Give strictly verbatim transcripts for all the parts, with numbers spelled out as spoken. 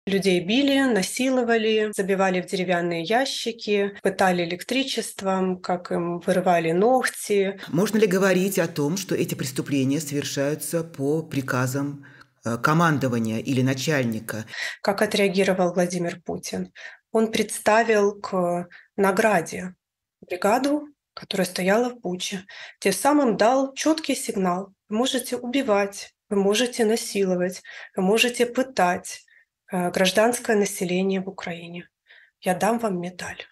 Людей били, насиловали, забивали в деревянные ящики, пытали электричеством, как им вырывали ногти. Можно ли говорить о том, что эти преступления совершаются по приказам э, командования или начальника? Как отреагировал Владимир Путин? Он представил к награде бригаду, которая стояла в Буче. Тем самым дал четкий сигнал: вы можете убивать, вы можете насиловать, вы можете пытать э, гражданское население в Украине. Я дам вам медаль.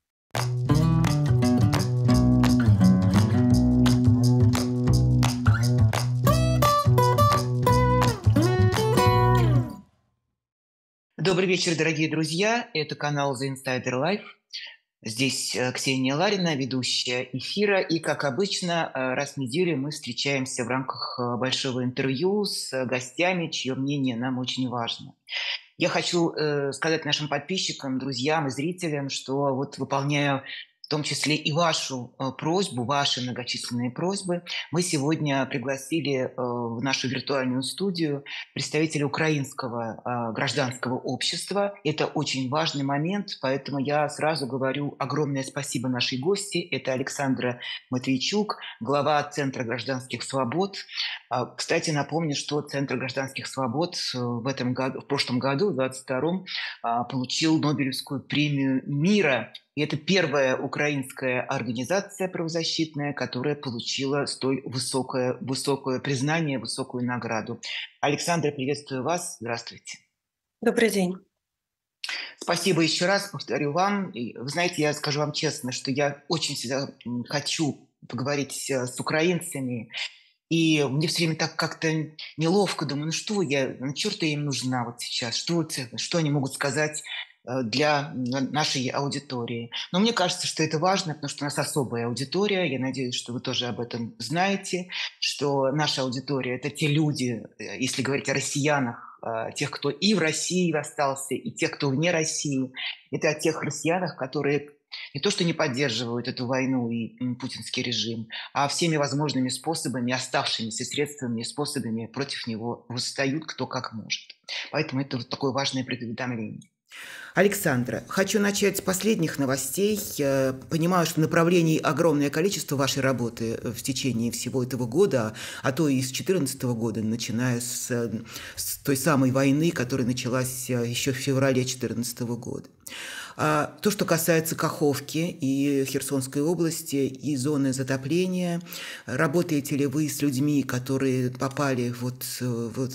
Добрый вечер, дорогие друзья. Это канал The Insider Life. Здесь э, Ксения Ларина, ведущая эфира. И, как обычно, э, раз в неделю мы встречаемся в рамках э, большого интервью с э, гостями, чье мнение нам очень важно. Я хочу э, сказать нашим подписчикам, друзьям и зрителям, что вот выполняю в том числе и вашу э, просьбу, ваши многочисленные просьбы. Мы сегодня пригласили э, в нашу виртуальную студию представителя украинского э, гражданского общества. Это очень важный момент, поэтому я сразу говорю огромное спасибо нашей гости. Это Александра Матвейчук, глава Центра гражданских свобод. А, Кстати, напомню, что Центр гражданских свобод э, в этом году, в прошлом году, в двадцать втором, а, получил Нобелевскую премию мира. И это первая украинская организация правозащитная, которая получила столь высокое, высокое признание, высокую награду. Александра, приветствую вас. Здравствуйте. Добрый день. Спасибо еще раз, повторю вам. И, вы знаете, я скажу вам честно, что я очень всегда м, хочу поговорить э, с украинцами. И мне все время так как-то неловко, думаю, ну что я, ну черт я им нужна вот сейчас, что, это- что они могут сказать э, для на- нашей аудитории. Но мне кажется, что это важно, потому что у нас особая аудитория. Я надеюсь, что вы тоже об этом знаете, что наша аудитория – это те люди, э, если говорить о россиянах, э, тех, кто и в России остался, и тех, кто вне России. Это о тех россиянах, которые не то что не поддерживают эту войну и м, путинский режим, а всеми возможными способами, оставшимися средствами и способами против него восстают кто как может. Поэтому это вот такое важное предуведомление. Александра, хочу начать с последних новостей. Я понимаю, что направлений огромное количество вашей работы в течение всего этого года, а то и с две тысячи четырнадцатого года, начиная с, с той самой войны, которая началась еще в феврале две тысячи четырнадцатого года. А то, что касается Каховки и Херсонской области, и зоны затопления, работаете ли вы с людьми, которые попали вот, вот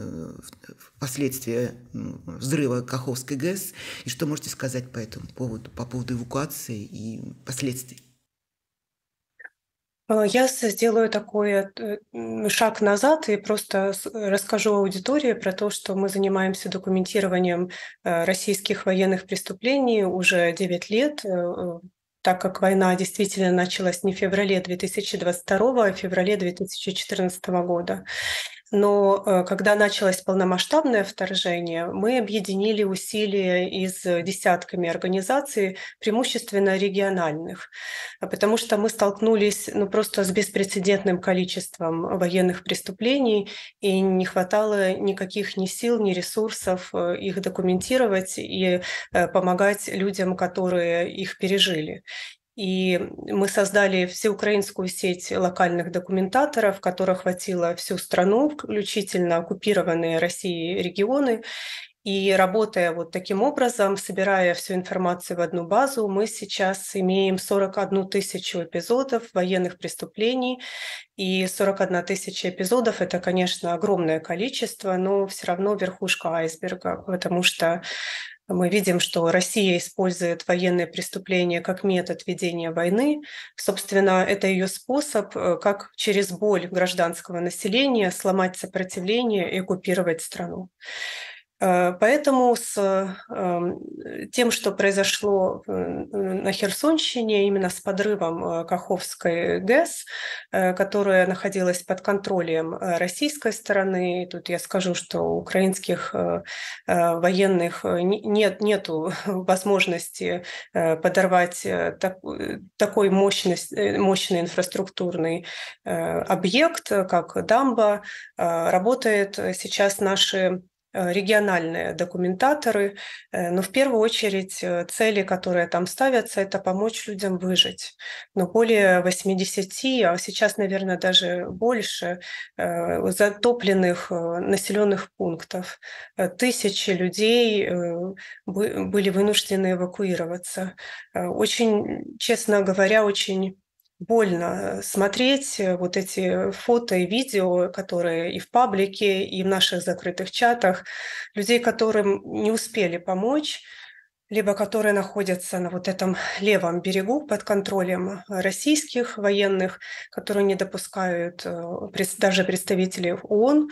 в последствия взрыва Каховской ГЭС, и что можете сказать по этому поводу, по поводу эвакуации и последствий? Э, Я с- сделаю такой э, м, шаг назад и просто с- расскажу аудитории про то, что мы занимаемся документированием э, российских военных преступлений уже девять лет, э, э, так как война действительно началась не в феврале две тысячи двадцать второго, а в феврале две тысячи четырнадцатого года. Но э, когда началось полномасштабное вторжение, мы объединили усилия из э, десятками организаций, преимущественно региональных, а потому что мы столкнулись ну, просто с беспрецедентным количеством военных преступлений, и не хватало никаких ни сил, ни ресурсов э, их документировать и э, помогать людям, которые их пережили. И мы создали всеукраинскую сеть локальных документаторов, которая охватила всю страну, включительно оккупированные Россией регионы. И работая вот таким образом, собирая всю информацию в одну базу, мы сейчас имеем сорок одну тысячу эпизодов военных преступлений. И сорок одна тысяча эпизодов – это, конечно, огромное количество, но все равно верхушка айсберга, потому что мы видим, что Россия использует военные преступления как метод ведения войны. Собственно, это ее способ, э, как через боль гражданского населения сломать сопротивление и оккупировать страну. Э, Поэтому с эм, тем, что произошло э, на Херсонщине, именно с подрывом э, Каховской ГЭС, э, которая находилась под контролем э, российской стороны, тут я скажу, что у украинских э, э, военных э, не- нет нету возможности э, подорвать э, так- э, такой мощность, э, мощный инфраструктурный э, объект, э, как дамба. Э, Работают сейчас наши региональные документаторы. Но в первую очередь цели, которые там ставятся, это помочь людям выжить. Но более восьмидесяти, а сейчас, наверное, даже больше, затопленных населенных пунктов. Тысячи людей были вынуждены эвакуироваться. Очень, честно говоря, очень больно смотреть вот эти фото и видео, которые и в паблике, и в наших закрытых чатах, людей, которым не успели помочь, либо которые находятся на вот этом левом берегу под контролем российских военных, которые не допускают даже представителей ООН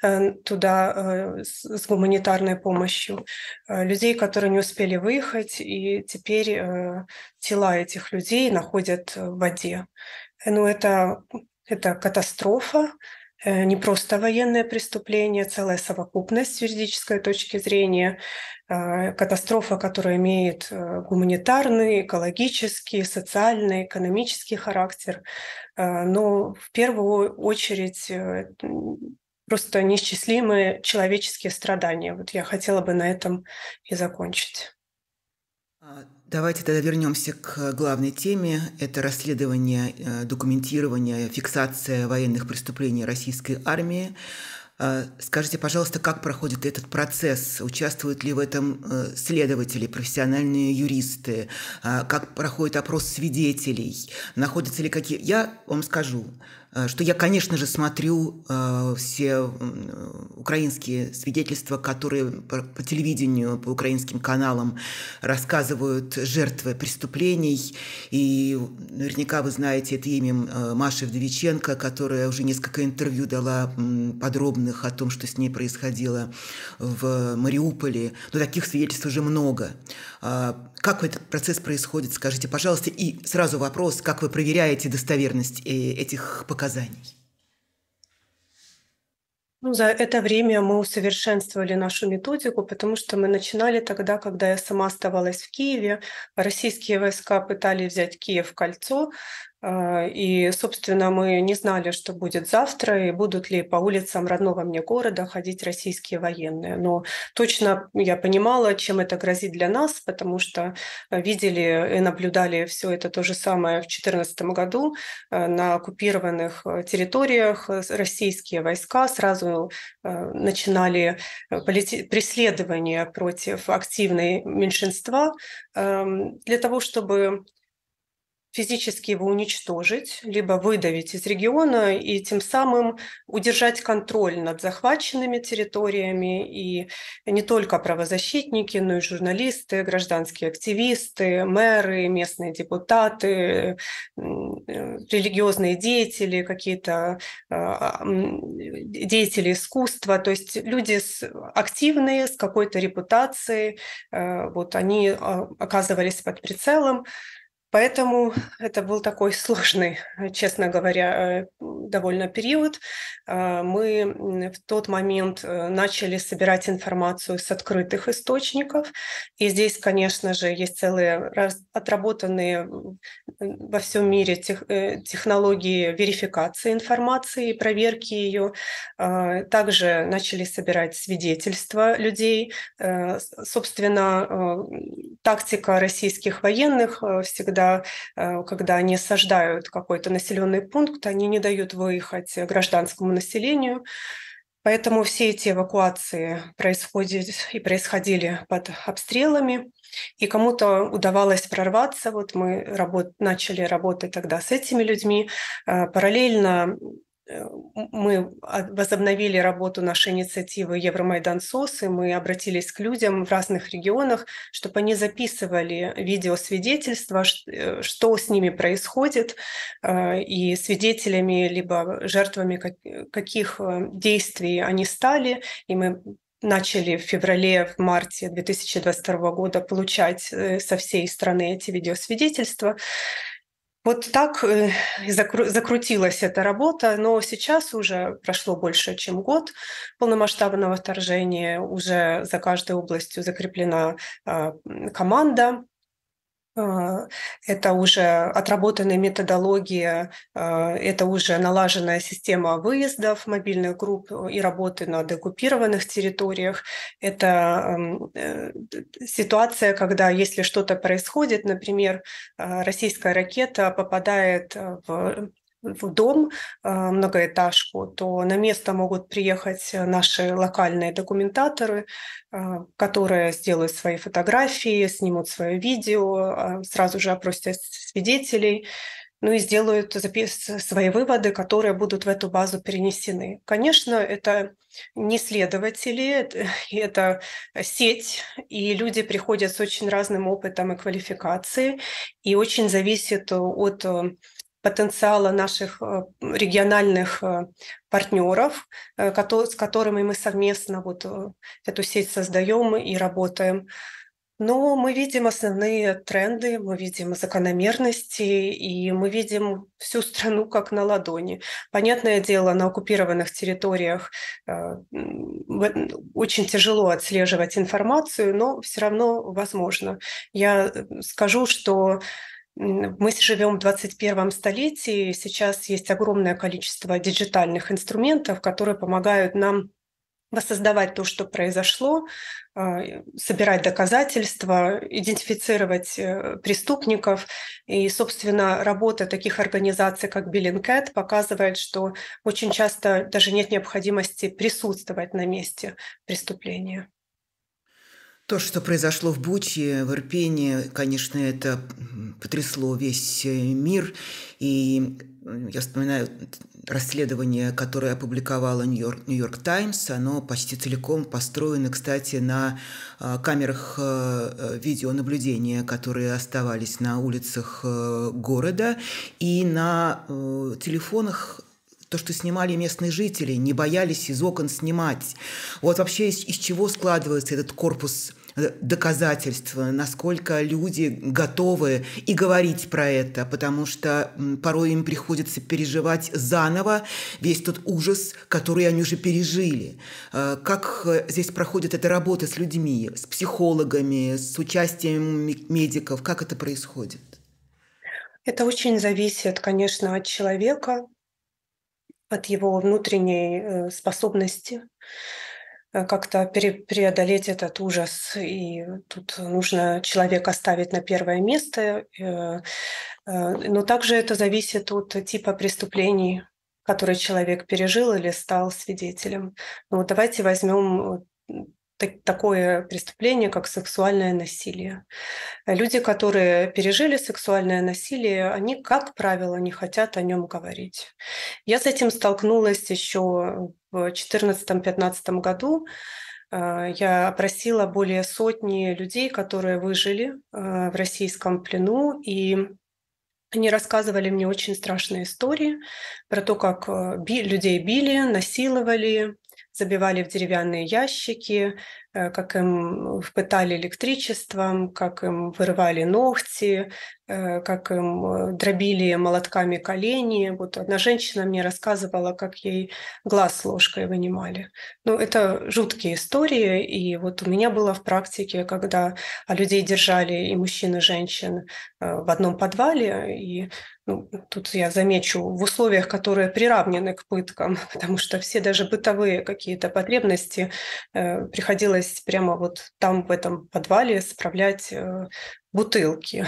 туда с гуманитарной помощью, людей, которые не успели выехать, и теперь тела этих людей находят в воде. Ну, это, это катастрофа, не просто военное преступление, целая совокупность с юридической точки зрения, катастрофа, которая имеет гуманитарный, экологический, социальный, экономический характер, но в первую очередь просто неисчислимые человеческие страдания. Вот я хотела бы на этом и закончить. Давайте тогда вернемся к главной теме. Это расследование, документирование, фиксация военных преступлений российской армии. Скажите, пожалуйста, как проходит этот процесс? Участвуют ли в этом следователи, профессиональные юристы? Как проходит опрос свидетелей? Находятся ли какие... Я вам скажу, что я, конечно же, смотрю э, все украинские свидетельства, которые по, по телевидению, по украинским каналам рассказывают жертвы преступлений. И наверняка вы знаете это имя э, Маши Вдовиченко, которая уже несколько интервью дала м, подробных о том, что с ней происходило в Мариуполе. Но таких свидетельств уже много. Э, как этот процесс происходит, скажите, пожалуйста. И сразу вопрос, как вы проверяете достоверность э, этих показаний? Ну, за это время мы усовершенствовали нашу методику, потому что мы начинали тогда, когда я сама оставалась в Киеве. Российские войска пытались взять Киев в кольцо, и, собственно, мы не знали, что будет завтра, и будут ли по улицам родного мне города ходить российские военные. Но точно я понимала, чем это грозит для нас, потому что видели и наблюдали все это то же самое в две тысячи четырнадцатом году на оккупированных территориях. Российские войска сразу начинали преследование против активной меньшинства для того, чтобы физически его уничтожить, либо выдавить из региона и тем самым удержать контроль над захваченными территориями. И не только правозащитники, но и журналисты, гражданские активисты, мэры, местные депутаты, религиозные деятели, какие-то деятели искусства, то есть люди активные, с какой-то репутацией, вот они оказывались под прицелом. Поэтому это был такой сложный, честно говоря, довольно период. Мы в тот момент начали собирать информацию с открытых источников. И здесь, конечно же, есть целые отработанные во всем мире тех, технологии верификации информации и проверки ее. Также начали собирать свидетельства людей. Собственно, тактика российских военных всегда, когда они осаждают какой-то населенный пункт, они не дают выехать гражданскому населению. Поэтому все эти эвакуации происходят и происходили под обстрелами. И кому-то удавалось прорваться. Вот мы работ, начали работать тогда с этими людьми. Параллельно мы возобновили работу нашей инициативы Евромайдан СОС, и мы обратились к людям в разных регионах, чтобы они записывали видеосвидетельства, что с ними происходит, и свидетелями либо жертвами каких действий они стали. И мы начали в феврале, в марте две тысячи двадцать второго года получать со всей страны эти видеосвидетельства. Вот так закрутилась эта работа, но сейчас уже прошло больше, чем год полномасштабного вторжения, уже за каждой областью закреплена команда, Это уже отработанная методология, это уже налаженная система выездов мобильных групп и работы на деоккупированных территориях. Это ситуация, когда если что-то происходит, например, российская ракета попадает в в дом, многоэтажку, то на место могут приехать наши локальные документаторы, которые сделают свои фотографии, снимут свое видео, сразу же опросят свидетелей, ну и сделают свои выводы, которые будут в эту базу перенесены. Конечно, это не следователи, это сеть, и люди приходят с очень разным опытом и квалификацией, и очень зависит от потенциала наших региональных партнеров, с которыми мы совместно вот эту сеть создаем и работаем. Но мы видим основные тренды, мы видим закономерности, и мы видим всю страну как на ладони. Понятное дело, на оккупированных территориях очень тяжело отслеживать информацию, но все равно возможно. Я скажу, что мы живем в двадцать первом столетии, и сейчас есть огромное количество диджитальных инструментов, которые помогают нам воссоздавать то, что произошло, собирать доказательства, идентифицировать преступников. И, собственно, работа таких организаций, как Bellingcat, показывает, что очень часто даже нет необходимости присутствовать на месте преступления. То, что произошло в Буче, в Ирпене, конечно, это потрясло весь мир. И я вспоминаю расследование, которое опубликовала Нью-Йорк, Нью-Йорк Таймс. Оно почти целиком построено, кстати, на камерах видеонаблюдения, которые оставались на улицах города, и на телефонах. То, что снимали местные жители, не боялись из окон снимать. Вот вообще из, из чего складывается этот корпус доказательств, насколько люди готовы и говорить про это, потому что порой им приходится переживать заново весь тот ужас, который они уже пережили. Как здесь проходит эта работа с людьми, с психологами, с участием медиков, как это происходит? Это очень зависит, конечно, от человека, от его внутренней способности как-то преодолеть этот ужас. И тут нужно человека ставить на первое место. Но также это зависит от типа преступлений, которые человек пережил или стал свидетелем. Ну, вот давайте возьмем такое преступление, как сексуальное насилие. Люди, которые пережили сексуальное насилие, они, как правило, не хотят о нем говорить. Я с этим столкнулась еще в две тысячи четырнадцатом — две тысячи пятнадцатом году. Я опросила более сотни людей, которые выжили в российском плену, и они рассказывали мне очень страшные истории про то, как людей били, насиловали, забивали в деревянные ящики, как им впитали электричеством, как им вырывали ногти, как им дробили молотками колени. Вот одна женщина мне рассказывала, как ей глаз ложкой вынимали. Ну, это жуткие истории. И вот у меня было в практике, когда людей держали, и мужчин, и женщин, в одном подвале. И ну, тут я замечу, в условиях, которые приравнены к пыткам, потому что все даже бытовые какие-то потребности э, приходилось прямо вот там, в этом подвале, справлять э, бутылки.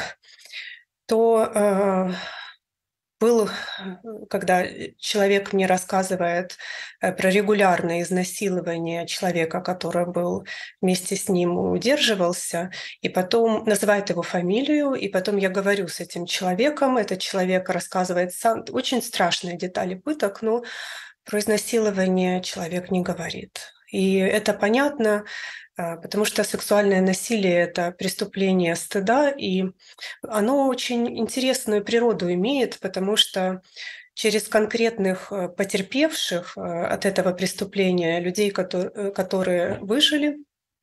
То э, был, когда человек мне рассказывает про регулярное изнасилование человека, который был вместе с ним удерживался, и потом называет его фамилию, и потом я говорю с этим человеком, этот человек рассказывает сам, очень страшные детали пыток, но про изнасилование человек не говорит. И это понятно, потому что сексуальное насилие – это преступление стыда, и оно очень интересную природу имеет, потому что через конкретных потерпевших от этого преступления, людей, которые, которые выжили,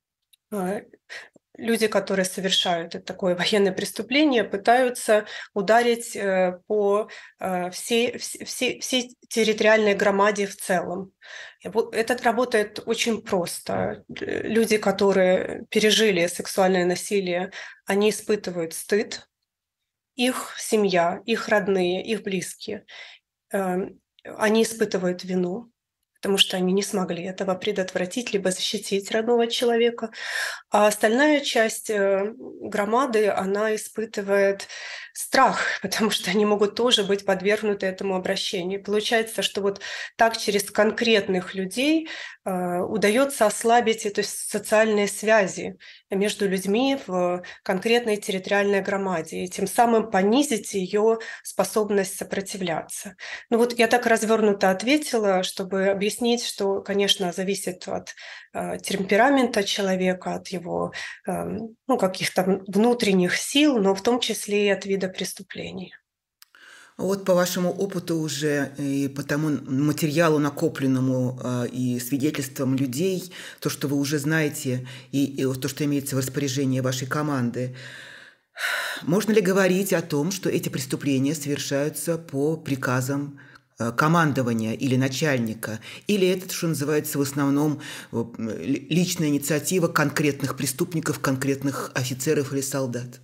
люди, которые совершают такое военное преступление, пытаются ударить по всей, всей, всей территориальной громаде в целом. Это работает очень просто. Люди, которые пережили сексуальное насилие, они испытывают стыд их семья, их родные, их близкие, они испытывают вину, потому что они не смогли этого предотвратить либо защитить родного человека. А остальная часть э, громады, она испытывает страх, потому что они могут тоже быть подвергнуты этому обращению. Получается, что вот так через конкретных людей э, удается ослабить эти социальные связи между людьми в конкретной территориальной громаде и тем самым понизить ее способность сопротивляться. Ну вот я так развернуто ответила, чтобы объяснить, что, конечно, зависит от э, темперамента человека, от его э, ну, каких-то внутренних сил, но в том числе и от вида преступлений. Вот по вашему опыту уже и по тому материалу накопленному э, и свидетельствам людей, то, что вы уже знаете, и, и то, что имеется в распоряжении вашей команды, можно ли говорить о том, что эти преступления совершаются по приказам командования или начальника, или это, что называется, в основном личная инициатива конкретных преступников, конкретных офицеров или солдат?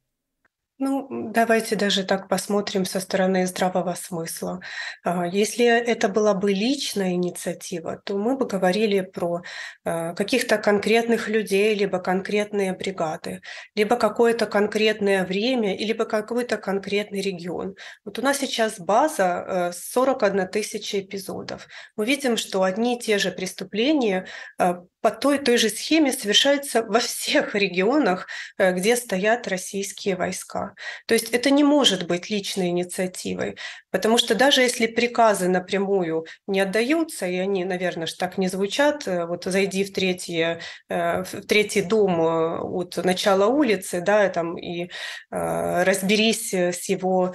Ну, давайте даже так посмотрим со стороны здравого смысла. Если это была бы личная инициатива, то мы бы говорили про каких-то конкретных людей, либо конкретные бригады, либо какое-то конкретное время, либо какой-то конкретный регион. Вот у нас сейчас база сорок одна тысяча эпизодов. Мы видим, что одни и те же преступления по той той же схеме совершаются во всех регионах, где стоят российские войска. То есть это не может быть личной инициативой, потому что даже если приказы напрямую не отдаются, и они, наверное, же так не звучат, вот зайди в, третье, в третий дом от начала улицы, да, там, и разберись с его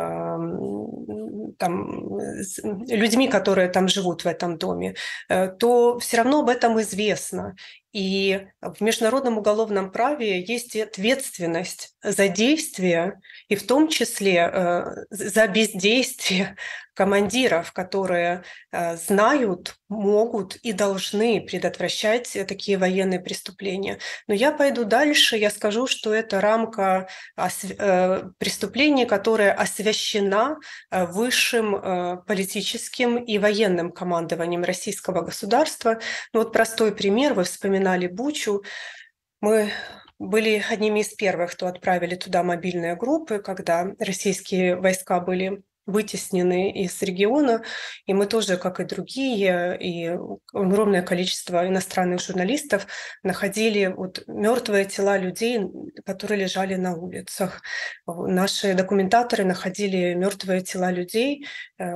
там, с людьми, которые там живут в этом доме, то все равно об этом известно. И в международном уголовном праве есть ответственность за действия, и в том числе э, за бездействие командиров, которые э, знают, могут и должны предотвращать такие военные преступления. Но я пойду дальше, я скажу, что это рамка осв... э, преступлений, которая освящена э, высшим э, политическим и военным командованием российского государства. Ну, вот простой пример, вы вспоминали Бучу. Мы были одними из первых, кто отправили туда мобильные группы, когда российские войска были вытеснены из региона, и мы тоже, как и другие, и огромное количество иностранных журналистов находили вот мертвые тела людей, которые лежали на улицах. Наши документаторы находили мертвые тела людей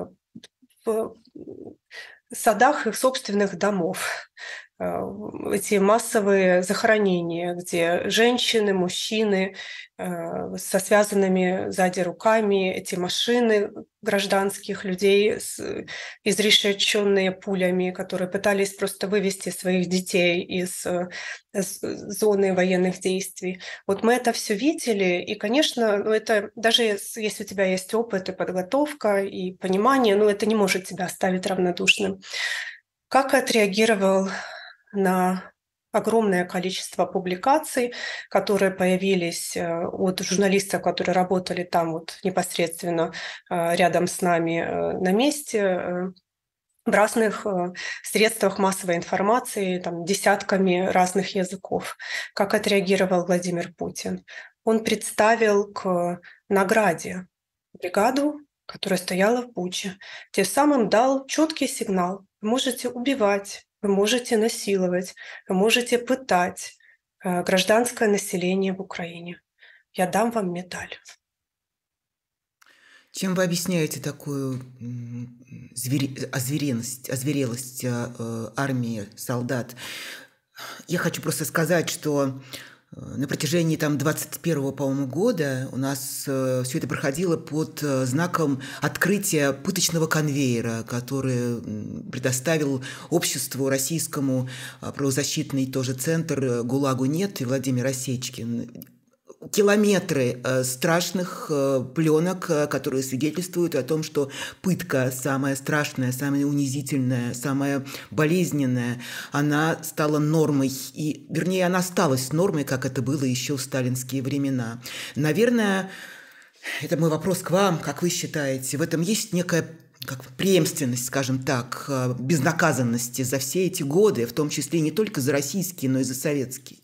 в садах их собственных домов. Эти массовые захоронения, где женщины, мужчины со связанными сзади руками, эти машины гражданских людей, изрешеченные пулями, которые пытались просто вывести своих детей из зоны военных действий. Вот мы это все видели, и, конечно, ну это даже если у тебя есть опыт и подготовка, и понимание, ну это не может тебя оставить равнодушным. Как отреагировал на огромное количество публикаций, которые появились от журналистов, которые работали там вот непосредственно рядом с нами на месте, в разных средствах массовой информации, там, десятками разных языков. Как отреагировал Владимир Путин? Он представил к награде бригаду, которая стояла в Буче, тем самым дал четкий сигнал: вы можете убивать, вы можете насиловать, вы можете пытать гражданское население в Украине. Я дам вам медаль. Чем вы объясняете такую звери... озверенность, озверелость армии, солдат? Я хочу просто сказать, что на протяжении там двадцать первого, по-моему, года у нас все это проходило под знаком открытия пыточного конвейера, который предоставил обществу российскому правозащитный тоже центр «ГУЛАГу нет» и Владимир Осечкин. Километры э, страшных э, пленок, э, которые свидетельствуют о том, что пытка самая страшная, самая унизительная, самая болезненная, она стала нормой, и, вернее, она осталась нормой, как это было еще в сталинские времена. Наверное, Это мой вопрос к вам. Как вы считаете, в этом есть некая как преемственность, скажем так, э, безнаказанности за все эти годы, в том числе не только за российские, но и за советские?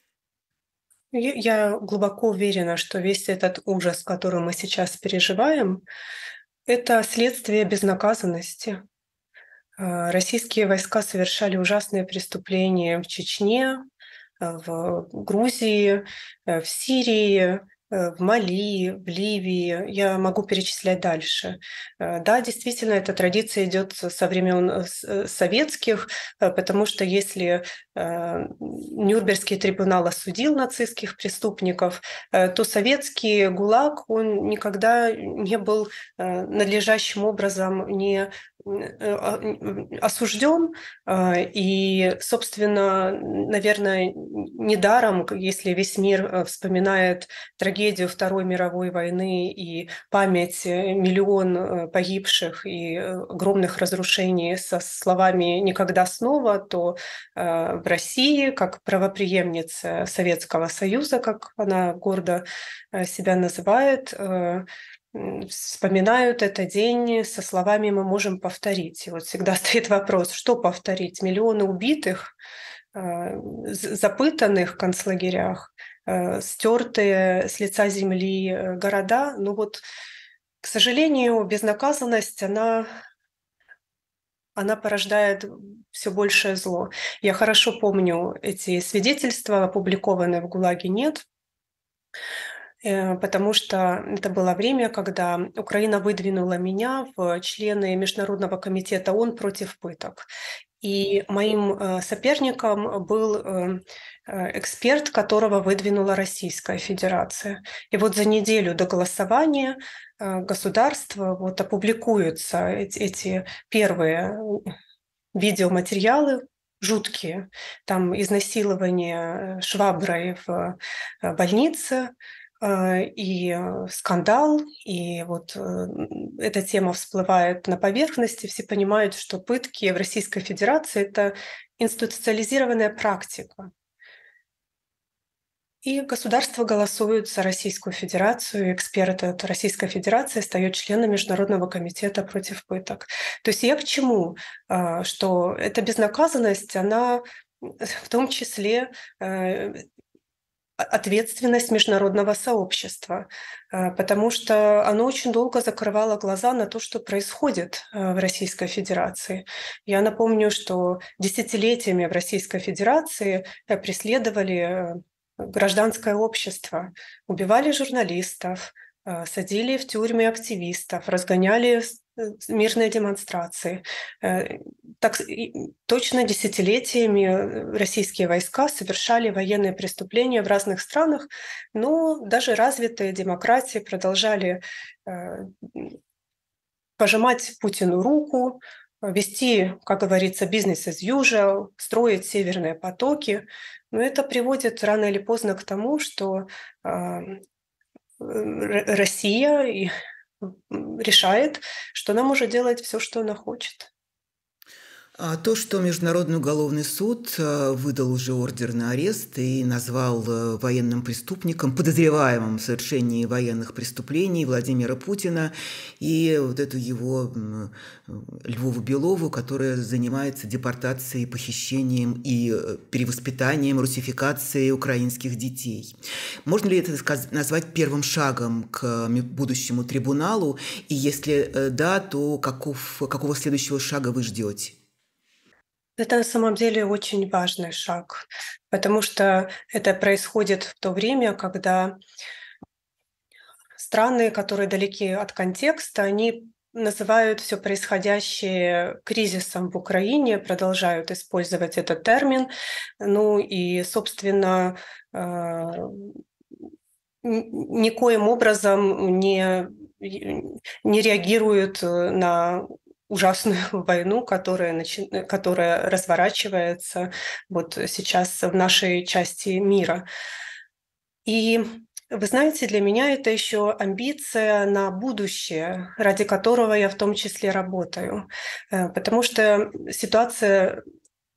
Я я глубоко уверена, что весь этот ужас, который мы сейчас переживаем, это следствие безнаказанности. А, Российские войска совершали ужасные преступления в Чечне, э, в Грузии, э, в Сирии, э, в Мали, в Ливии. Я могу перечислять дальше. Э, Да, действительно, эта традиция идет со со времен э, с- э, советских, э, потому что если э, Нюрнбергский трибунал осудил нацистских преступников, э, то советский ГУЛАГ, он никогда не был э, надлежащим образом не осужден. И, собственно, наверное, недаром, если весь мир э, вспоминает трагедию Второй мировой войны и память э, миллион э, погибших и э, огромных разрушений со словами «никогда снова», то э, в России, как правопреемница Советского Союза, как она гордо э, себя называет, э, м, вспоминают этот день со словами «мы можем повторить». И вот всегда стоит вопрос, что повторить? Миллионы убитых, э, з- запытанных в концлагерях, э, стертые с лица земли э, города. Ну вот, к сожалению, безнаказанность, она, она порождает все большее зло. Я хорошо помню эти свидетельства, опубликованные в ГУЛАГе «Нет», Э, потому что это было время, когда Украина выдвинула меня в члены Международного комитета ООН против пыток. И моим э, соперником был э, э, эксперт, которого выдвинула Российская Федерация. И вот за неделю до голосования э, государство вот опубликуются эти, эти первые э, видеоматериалы жуткие. Там изнасилование э, шваброй в э, больнице, э, и э, скандал, и вот э, м, эта тема всплывает на поверхности. Все понимают, что пытки в Российской Федерации – это институциализированная практика. И государство голосует за Российскую Федерацию, и эксперт от Российской Федерации стает членом Международного комитета против пыток. То есть я к чему? А, Что эта безнаказанность, она в том числе э, ответственность международного сообщества, э, потому что оно очень долго закрывало глаза на то, что происходит э, в Российской Федерации. Я напомню, что десятилетиями в Российской Федерации э, преследовали э, гражданское общество, убивали журналистов, э, садили в тюрьмы активистов, разгоняли с- э, мирные демонстрации. Э, Так, и точно десятилетиями э, российские войска совершали военные преступления в разных странах, но даже развитые демократии продолжали э, пожимать Путину руку, э, вести, как говорится, бизнес as usual, строить северные потоки. Но это приводит рано или поздно к тому, что э, Р- Россия и, м, решает, что она может делать все, что она хочет. А то, что Международный уголовный суд э, выдал уже ордер на арест и назвал э, военным преступником, подозреваемым в совершении военных преступлений Владимира Путина и вот эту его м, э, Львову Белову, которая занимается депортацией, похищением и э, перевоспитанием, русификацией украинских детей. Можно ли это сказ- назвать первым шагом к э, ми- будущему трибуналу? И если э, да, то каков, какого следующего шага вы ждете? Это на самом деле очень важный шаг, потому что это происходит в то время, когда страны, которые далеки от контекста, они называют все происходящее кризисом в Украине, продолжают использовать этот термин. Ну и, собственно, э, н- никоим образом не, не реагируют э, на ужасную войну, которая, начи- которая разворачивается вот сейчас в нашей части мира. И вы знаете, для меня это еще амбиция на будущее, ради которого я в том числе работаю. Э, Потому что ситуация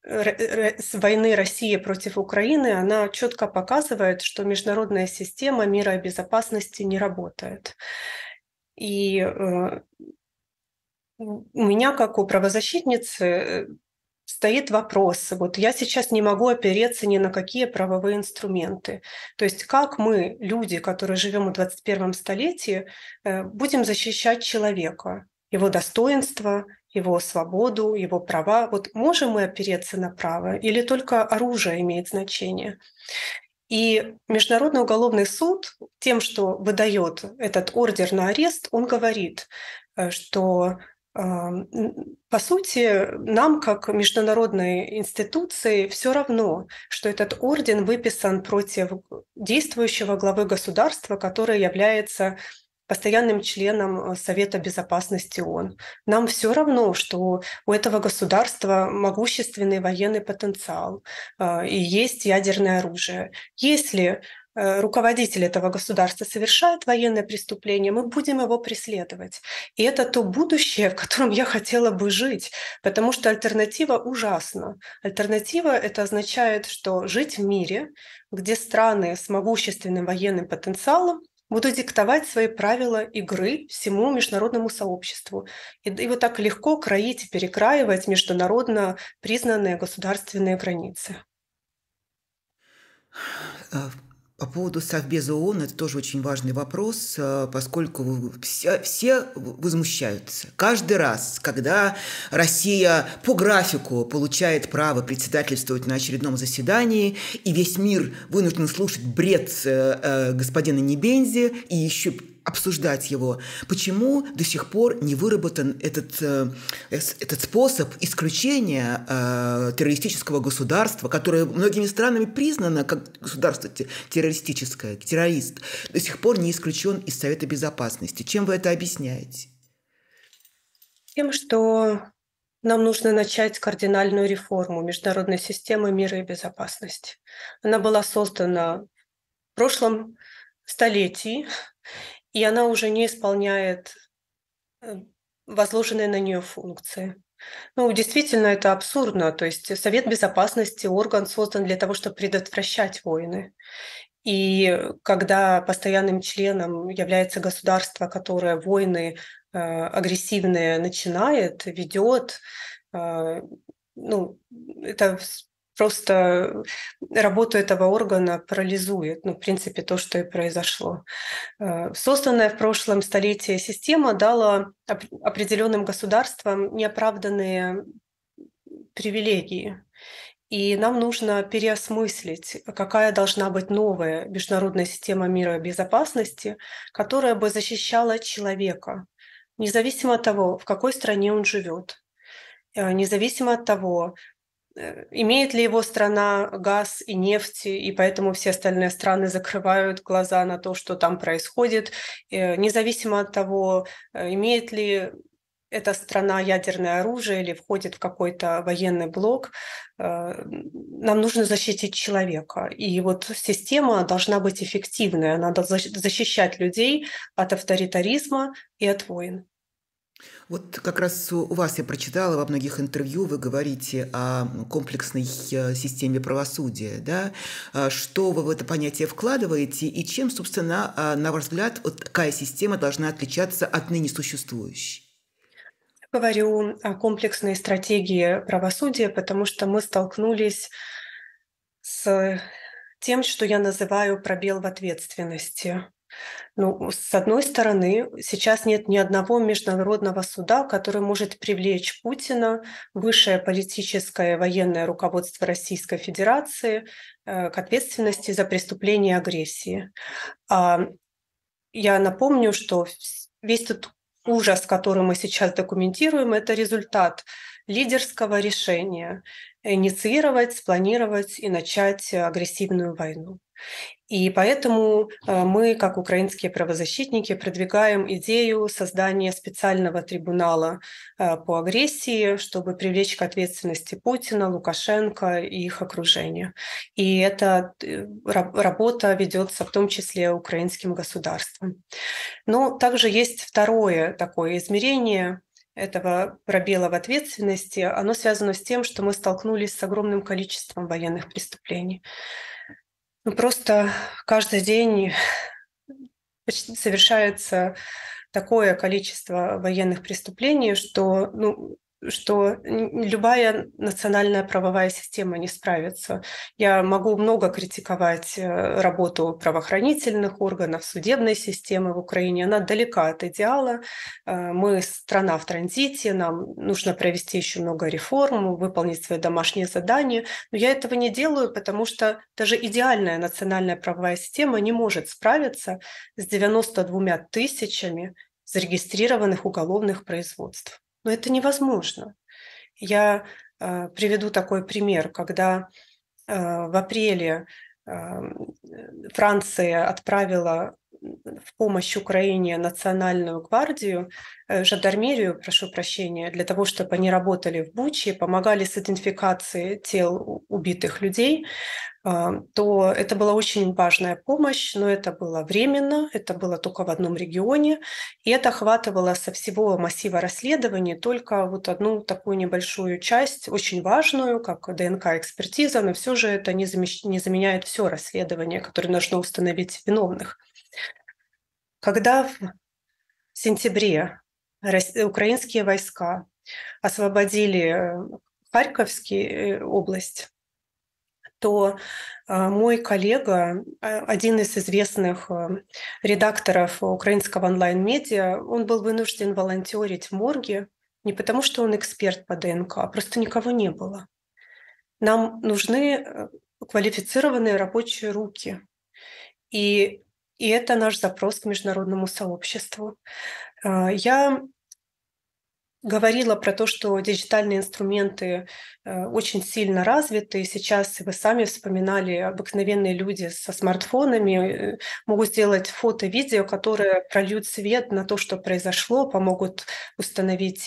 с войны России против Украины, она четко показывает, что международная система мира и безопасности не работает. И э, у меня, как у правозащитницы, стоит вопрос. Вот я сейчас не могу опереться ни на какие правовые инструменты. То есть как мы, люди, которые живем в двадцать первом столетии, будем защищать человека, его достоинство, его свободу, его права? Вот можем мы опереться на право или только оружие имеет значение? И Международный уголовный суд тем, что выдает этот ордер на арест, он говорит, что по сути, нам, как международной институции, все равно, что этот орден выписан против действующего главы государства, который является постоянным членом Совета Безопасности ООН. Нам все равно, что у этого государства могущественный военный потенциал и есть ядерное оружие. Если руководитель этого государства совершает военное преступление, мы будем его преследовать. И это то будущее, в котором я хотела бы жить, потому что альтернатива ужасна. Альтернатива — это означает, что жить в мире, где страны с могущественным военным потенциалом будут диктовать свои правила игры всему международному сообществу. И, и вот так легко кроить и перекраивать международно признанные государственные границы. По поводу Совбеза ООН, это тоже очень важный вопрос, поскольку все, все возмущаются. Каждый раз, когда Россия по графику получает право председательствовать на очередном заседании, и весь мир вынужден слушать бред господина Небензи и еще обсуждать его, почему до сих пор не выработан этот, этот способ исключения террористического государства, которое многими странами признано как государство террористическое, террорист, до сих пор не исключен из Совета Безопасности. Чем вы это объясняете? Тем, что нам нужно начать кардинальную реформу международной системы мира и безопасности. Она была создана в прошлом столетии, и она уже не исполняет возложенные на нее функции. Ну, действительно, это абсурдно. То есть Совет Безопасности – орган создан для того, чтобы предотвращать войны. И когда постоянным членом является государство, которое войны э, агрессивные начинает, ведет, э, ну, это просто работу этого органа парализует. Ну, в принципе, то, что и произошло. Созданная в прошлом столетии система дала определенным государствам неоправданные привилегии. И нам нужно переосмыслить, какая должна быть новая международная система мира и безопасности, которая бы защищала человека, независимо от того, в какой стране он живет, независимо от того, имеет ли его страна газ и нефть, и поэтому все остальные страны закрывают глаза на то, что там происходит, независимо от того, имеет ли эта страна ядерное оружие или входит в какой-то военный блок, нам нужно защитить человека. И вот система должна быть эффективной, она должна защищать людей от авторитаризма и от войн. Вот как раз у вас я прочитала во многих интервью, вы говорите о комплексной системе правосудия, да? Что вы в это понятие вкладываете и чем, собственно, на ваш взгляд, вот такая система должна отличаться от ныне существующей? Я говорю о комплексной стратегии правосудия, потому что мы столкнулись с тем, что я называю пробел в ответственности. Ну, с одной стороны, сейчас нет ни одного международного суда, который может привлечь Путина, высшее политическое и военное руководство Российской Федерации э, к ответственности за преступление агрессии. А я напомню, что весь тот ужас, который мы сейчас документируем, это результат лидерского решения инициировать, спланировать и начать агрессивную войну. И поэтому мы, как украинские правозащитники, продвигаем идею создания специального трибунала по агрессии, чтобы привлечь к ответственности Путина, Лукашенко и их окружение. И эта работа ведется в том числе украинским государством. Но также есть второе такое измерение этого пробела в ответственности, оно связано с тем, что мы столкнулись с огромным количеством военных преступлений. Ну, просто каждый день почти совершается такое количество военных преступлений, что, ну, что любая национальная правовая система не справится. Я могу много критиковать работу правоохранительных органов, судебной системы в Украине. Она далека от идеала. Мы страна в транзите, нам нужно провести еще много реформ, выполнить свои домашние задания. Но я этого не делаю, потому что даже идеальная национальная правовая система не может справиться с девяноста двумя тысячами зарегистрированных уголовных производств. Но это невозможно. Я э, приведу такой пример, когда э, в апреле э, Франция отправила в помощь Украине национальную гвардию, э, жандармерию, прошу прощения, для того, чтобы они работали в Буче, помогали с идентификацией тел убитых людей, то это была очень важная помощь, но это было временно, это было только в одном регионе, и это охватывало со всего массива расследований только вот одну такую небольшую часть, очень важную, как ДНК-экспертиза, но все же это не заменяет все расследование, которое должно установить виновных. Когда в сентябре украинские войска освободили Харьковскую область, то мой коллега, один из известных редакторов украинского онлайн-медиа, он был вынужден волонтерить в морге не потому, что он эксперт по ДНК, а просто никого не было. Нам нужны квалифицированные рабочие руки. И, и это наш запрос к международному сообществу. Я говорила про то, что диджитальные инструменты очень сильно развиты. Сейчас вы сами вспоминали, обыкновенные люди со смартфонами могут сделать фото, видео, которые прольют свет на то, что произошло, помогут установить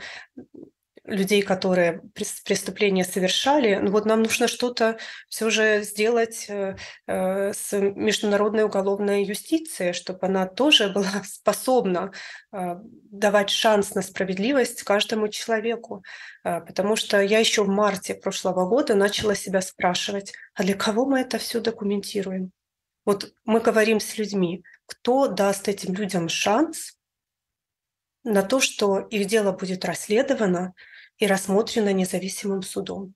людей, которые преступления совершали. Но вот нам нужно что-то все же сделать с международной уголовной юстицией, чтобы она тоже была способна давать шанс на справедливость каждому человеку. Потому что я еще в марте прошлого года начала себя спрашивать, а для кого мы это все документируем? Вот мы говорим с людьми, кто даст этим людям шанс на то, что их дело будет расследовано и рассмотрено независимым судом.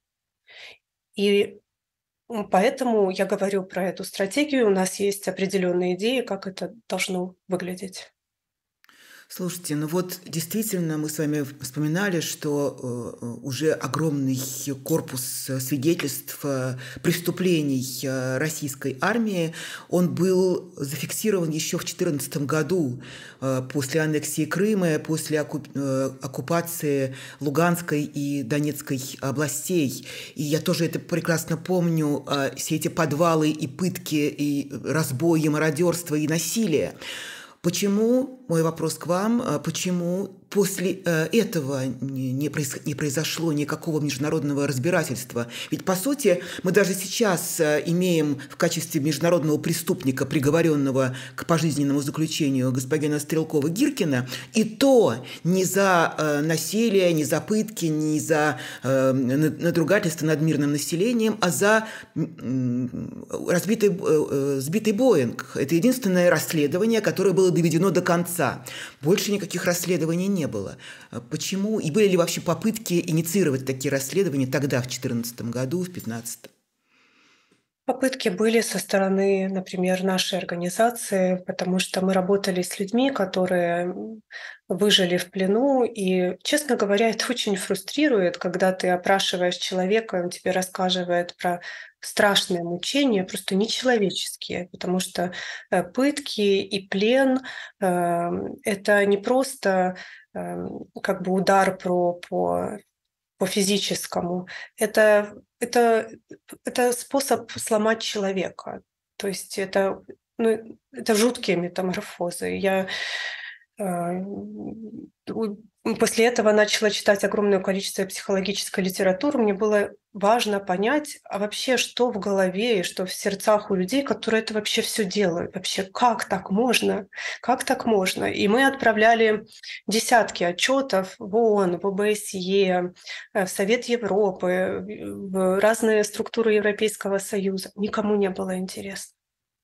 И поэтому я говорю про эту стратегию. У нас есть определенные идеи, как это должно выглядеть. Слушайте, ну вот действительно мы с вами вспоминали, что э, уже огромный корпус свидетельств э, преступлений э, российской армии, он был зафиксирован еще в две тысячи четырнадцатом году э, после аннексии Крыма, после оккуп, э, оккупации Луганской и Донецкой областей. И я тоже это прекрасно помню, э, все эти подвалы и пытки, и разбои, и мародерство, и насилие. Почему, мой вопрос к вам, почему после этого не произошло никакого международного разбирательства? Ведь, по сути, мы даже сейчас имеем в качестве международного преступника, приговоренного к пожизненному заключению господина Стрелкова-Гиркина, и то не за насилие, не за пытки, не за надругательство над мирным населением, а за разбитый, сбитый Боинг. Это единственное расследование, которое было доведено до конца. Больше никаких расследований не было. Почему? И были ли вообще попытки инициировать такие расследования тогда, в две тысячи четырнадцатом году, в две тысячи пятнадцатом? Попытки были со стороны, например, нашей организации, потому что мы работали с людьми, которые выжили в плену. И, честно говоря, это очень фрустрирует, когда ты опрашиваешь человека, он тебе рассказывает про страшные мучения, просто нечеловеческие, потому что пытки и плен – это не просто как бы удар про, по, по физическому, это, это, это способ сломать человека. То есть это, ну, это жуткие метаморфозы. Я После этого начала читать огромное количество психологической литературы. Мне было важно понять, а вообще что в голове и что в сердцах у людей, которые это вообще все делают. Вообще, как так можно? Как так можно? И мы отправляли десятки отчетов в ООН, в ОБСЕ, в Совет Европы, в разные структуры Европейского Союза. Никому не было интересно.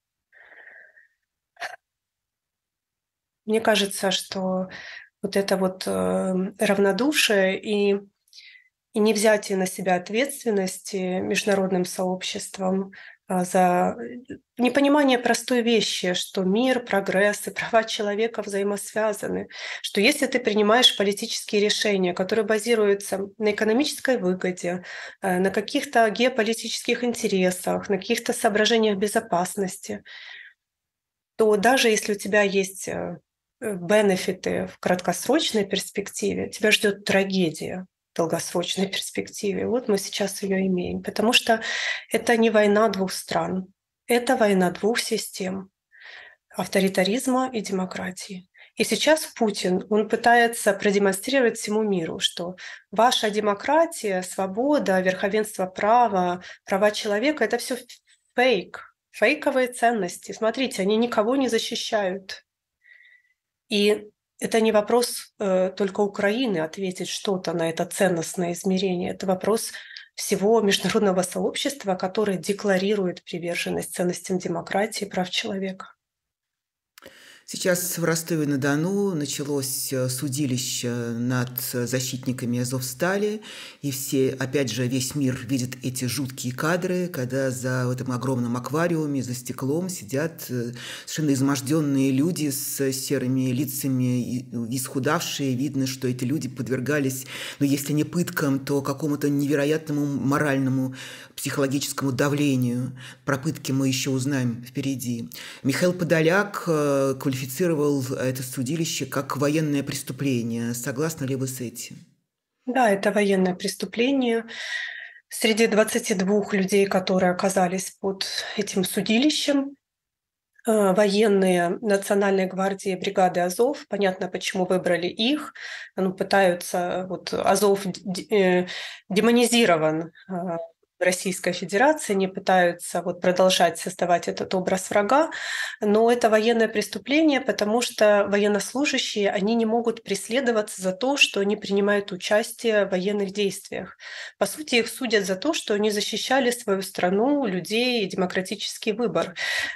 Мне кажется, что вот это вот э, равнодушие и, и не взятие на себя ответственности международным сообществом а, за непонимание простой вещи, что мир, прогресс и права человека взаимосвязаны, что если ты принимаешь политические решения, которые базируются на экономической выгоде, э, на каких-то геополитических интересах, на каких-то соображениях безопасности, то даже если у тебя есть э, бенефиты в краткосрочной перспективе, тебя ждет трагедия в долгосрочной перспективе. Вот мы сейчас ее имеем, потому что это не война двух стран, это война двух систем — авторитаризма и демократии. И сейчас Путин, он пытается продемонстрировать всему миру, что ваша демократия, свобода, верховенство права, права человека — это все фейк, фейковые ценности. Смотрите, они никого не защищают. И это не вопрос э, только Украины ответить что-то на это ценностное измерение. Это вопрос всего международного сообщества, которое декларирует приверженность ценностям демократии и прав человека. Сейчас в Ростове-на-Дону началось судилище над защитниками Азовстали, и все, опять же, весь мир видит эти жуткие кадры, когда за в этом огромном аквариуме, за стеклом сидят совершенно изможденные люди с серыми лицами, исхудавшие. Видно, что эти люди подвергались, ну, если не пыткам, то какому-то невероятному моральному, психологическому давлению. Про пытки мы еще узнаем впереди. Михаил Подоляк квалифицировал это судилище как военное преступление. Согласны ли вы с этим? Да, это военное преступление. Среди двадцати двух людей, которые оказались под этим судилищем, военные Национальной гвардии бригады Азов, понятно, почему выбрали их, ну, пытаются, вот Азов демонизирован в Российской Федерации, не пытаются вот продолжать создавать этот образ врага, но это военное преступление, потому что военнослужащие, они не могут преследоваться за то, что они принимают участие в военных действиях. По сути, их судят за то, что они защищали свою страну, людей и демократический выбор.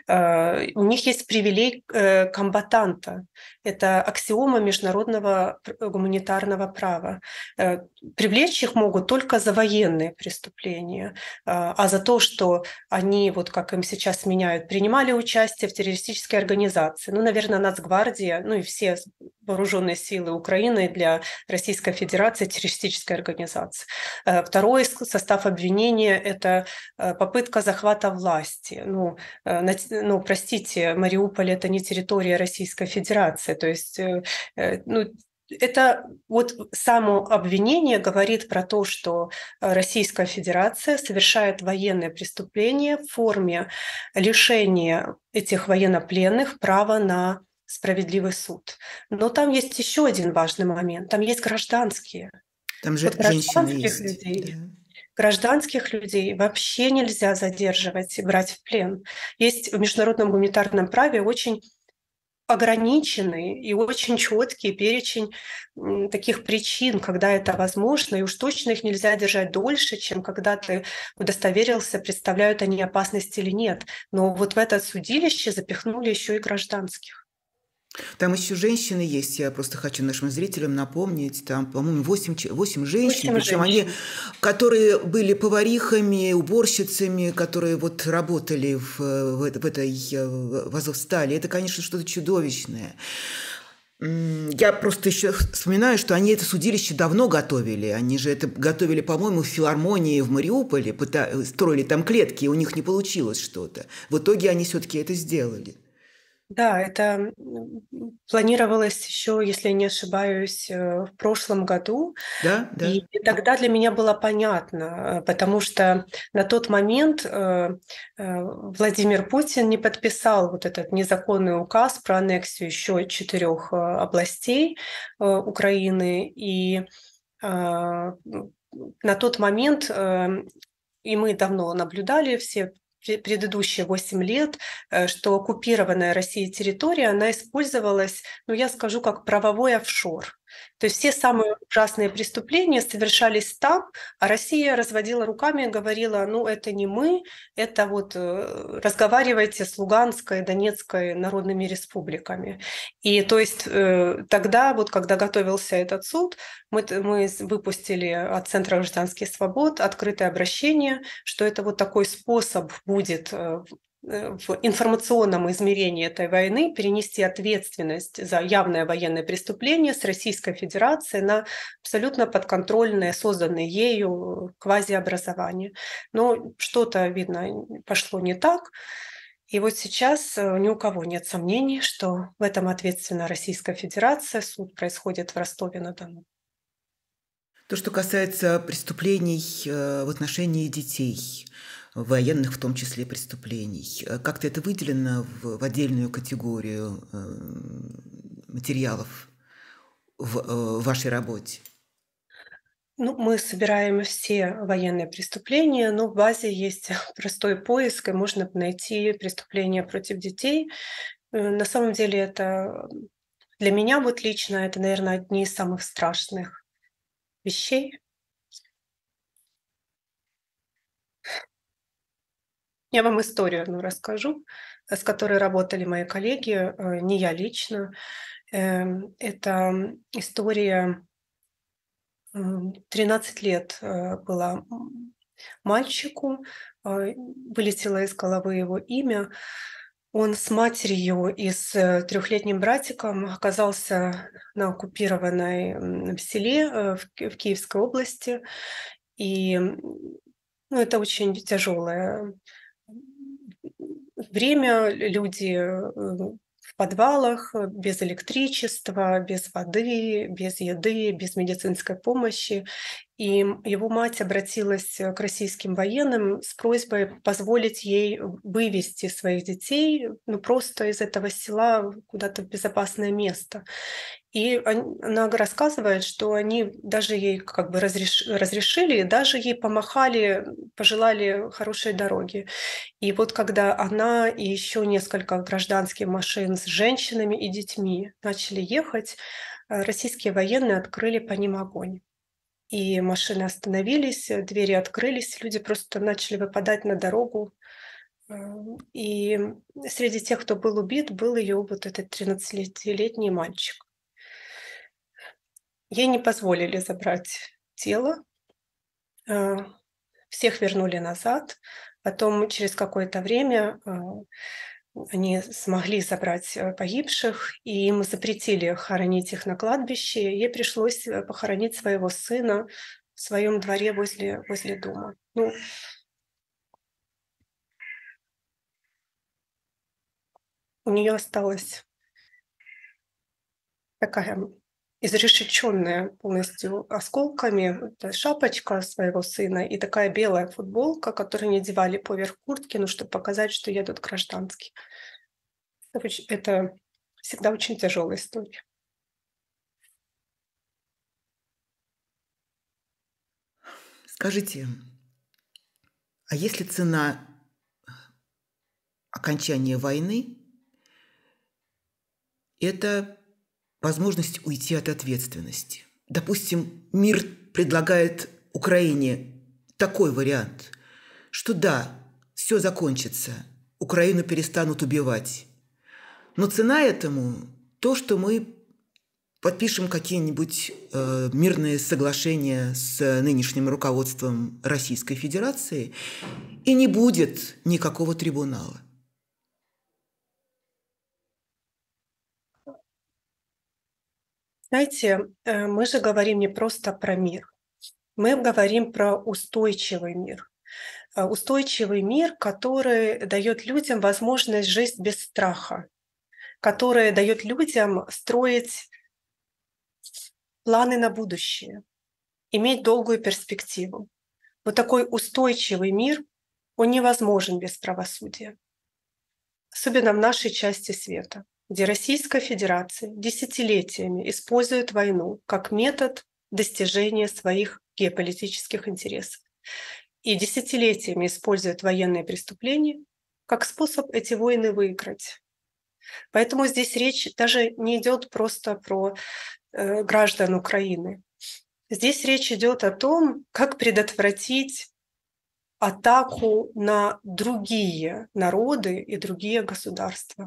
У них есть привилей комбатанта. Это аксиома международного гуманитарного права. Привлечь их могут только за военные преступления. А за то, что они, вот как им сейчас меняют, принимали участие в террористической организации. Ну, наверное, Нацгвардия, ну и все вооруженные силы Украины для Российской Федерации — террористическая организация. Второй состав обвинения — это попытка захвата власти. Ну, ну, простите, Мариуполь — это не территория Российской Федерации. То есть, ну, это вот само обвинение говорит про то, что Российская Федерация совершает военное преступление в форме лишения этих военнопленных права на справедливый суд. Но там есть еще один важный момент. Там есть гражданские. Там же вот женщины гражданских есть. людей. Да. Гражданских людей вообще нельзя задерживать и брать в плен. Есть в международном гуманитарном праве очень ограниченный и очень четкий перечень таких причин, когда это возможно, и уж точно их нельзя держать дольше, чем когда ты удостоверился, представляют они опасность или нет. Но вот в это судилище запихнули еще и гражданских. Там еще женщины есть, я просто хочу нашим зрителям напомнить, там, по-моему, восемь, восемь женщин, восемь причем женщин. они, которые были поварихами, уборщицами, которые вот работали в, в, в этой в Азовстали. Это, конечно, что-то чудовищное. Я просто еще вспоминаю, что они это судилище давно готовили. Они же это готовили, по-моему, в филармонии в Мариуполе, строили там клетки, и у них не получилось что-то. В итоге они все-таки это сделали. Да, это планировалось еще, если я не ошибаюсь, э, в прошлом году. Да, да. И тогда для меня было понятно, э, потому что на тот момент э, э, Владимир Путин не подписал вот этот незаконный указ про аннексию еще четырех э, областей э, Украины. И а, на тот момент, э, и мы давно наблюдали все пре- предыдущие восемь лет, э, что оккупированная Россией территория, она использовалась, ну, я скажу, как правовой офшор. То есть все самые ужасные преступления совершались там, а Россия разводила руками и говорила, ну, это не мы, это вот э, разговаривайте с Луганской, Донецкой народными республиками. И то есть э, тогда, вот когда готовился этот суд, мы, т- мы с- выпустили от Центра гражданских свобод открытое обращение, что это вот такой способ будет э, в э, в информационном измерении этой войны перенести ответственность за явное военное преступление с Российской Федерации на абсолютно подконтрольное, созданное ею квазиобразование. Но что-то, видно, пошло не так. И вот сейчас э, ни у кого нет сомнений, что в этом ответственна Российская Федерация. Суд происходит в Ростове-на-Дону. То, что касается преступлений э, в отношении детей, военных в том числе преступлений, э, как-то это выделено в, в отдельную категорию э, материалов в, э, в вашей работе? Ну, мы собираем все военные преступления, но в базе есть простой поиск, и можно найти преступления против детей. Э, На самом деле это для меня вот лично это, наверное, одни из самых страшных вещей. Я вам историю одну расскажу, э, с которой работали мои коллеги, э, не я лично. Эм, Это история, м, тринадцать лет э, было м, мальчику, э, вылетело из головы его имя. Он с матерью и с э, трехлетним братиком оказался на оккупированной м, селе э, в Ки- в Киевской области. И м, ну, это очень тяжелое время. Люди э, в подвалах, э, без электричества, без воды, без еды, без медицинской помощи. И его мать обратилась э, к российским военным с просьбой позволить ей вывести своих детей, ну, просто из этого села куда-то в безопасное место. И он она г рассказывает, что они даже ей как бы разреш разрешили, и даже ей помахали, пожелали хорошей дороги. И вот когда она и еще несколько гражданских машин с женщинами и детьми начали ехать, э, российские военные открыли по ним огонь. И машины остановились, э, двери открылись, люди просто начали выпадать на дорогу. Э, и среди тех, кто был убит, был ее вот этот тринадцатилетний мальчик. Ей не позволили забрать тело, э, всех вернули назад. Потом через какое-то время, э, они смогли забрать, э, погибших, и им запретили хоронить их на кладбище. Ей пришлось, э, похоронить своего сына в своем дворе возле возле дома. Ну, у нее осталась такая изрешеченная полностью осколками вот, э, шапочка своего сына и такая белая футболка, которую они одевали поверх куртки, ну, чтобы показать, что едут гражданские. Это оч это всегда очень тяжелая история. Скажите, а если цена окончания войны — это возможность уйти от ответственности? Допустим, мир предлагает Украине такой вариант, что да, все закончится, Украину перестанут убивать, но цена этому то, что мы подпишем какие-нибудь э, мирные соглашения с нынешним руководством Российской Федерации, и не будет никакого трибунала. Знаете, э, мы же говорим не просто про мир, мы говорим про устойчивый мир. Э, устойчивый мир, который дает людям возможность жить без страха. которое дает людям строить планы на будущее, иметь долгую перспективу. Вот такой устойчивый мир, он невозможен без правосудия. Особенно в нашей части света, где Российская Федерация десятилетиями использует войну как метод достижения своих геополитических интересов и десятилетиями использует военные преступления как способ эти войны выиграть. Поэтому здесь речь даже не идет просто про э, граждан Украины. Здесь речь идет о том, как предотвратить атаку на другие народы и другие государства.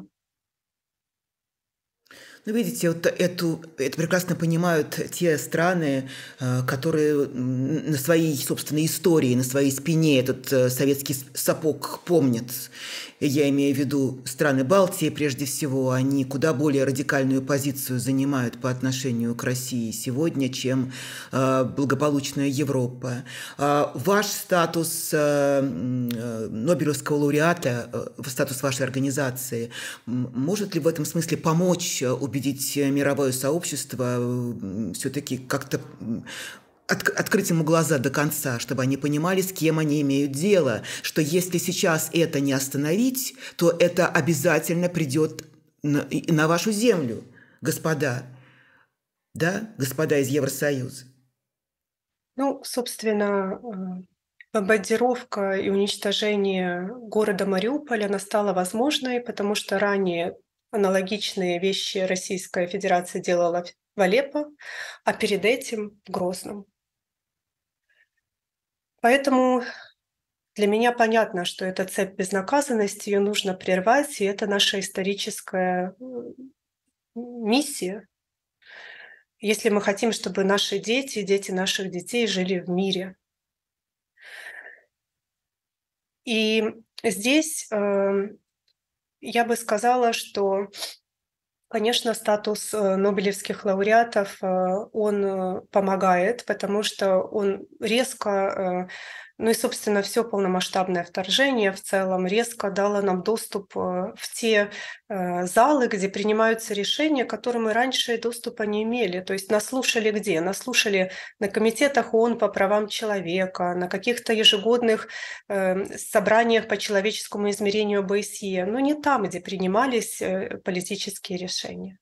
Ну, видите, вот эту, это прекрасно понимают те страны, э, которые м, на своей собственной истории, на своей спине этот э, советский с- сапог помнят. Я имею в виду страны Балтии, прежде всего, они куда более радикальную позицию занимают по отношению к России сегодня, чем э, благополучная Европа. А ваш статус э, м, э, Нобелевского лауреата, э, статус вашей организации, м, может ли в этом смысле помочь э, убедить мировое сообщество все-таки как-то м, отк- открыть ему глаза до конца, чтобы они понимали, с кем они имеют дело, что если сейчас это не остановить, то это обязательно придет на, и на вашу землю, господа, да, господа из Евросоюза. Ну, собственно, э, бомбардировка и уничтожение города Мариуполь, она стала возможной, потому что ранее аналогичные вещи Российская Федерация делала в Алеппо, а перед этим в Грозном. Поэтому для меня понятно, что эта цепь безнаказанности, ее нужно прервать, и это наша историческая м, миссия, если мы хотим, чтобы наши дети, дети наших детей жили в мире. И здесь э, я бы сказала, что, конечно, статус э, нобелевских лауреатов, э, он э, помогает, потому что он резко, э, ну и, собственно, все полномасштабное вторжение в целом резко дало нам доступ э, в те э, залы, где принимаются решения, к которым мы раньше доступа не имели. То есть нас слушали где? Нас слушали на комитетах ООН по правам человека, на каких-то ежегодных э, собраниях по человеческому измерению ОБСЕ, но не там, где принимались э, политические решения.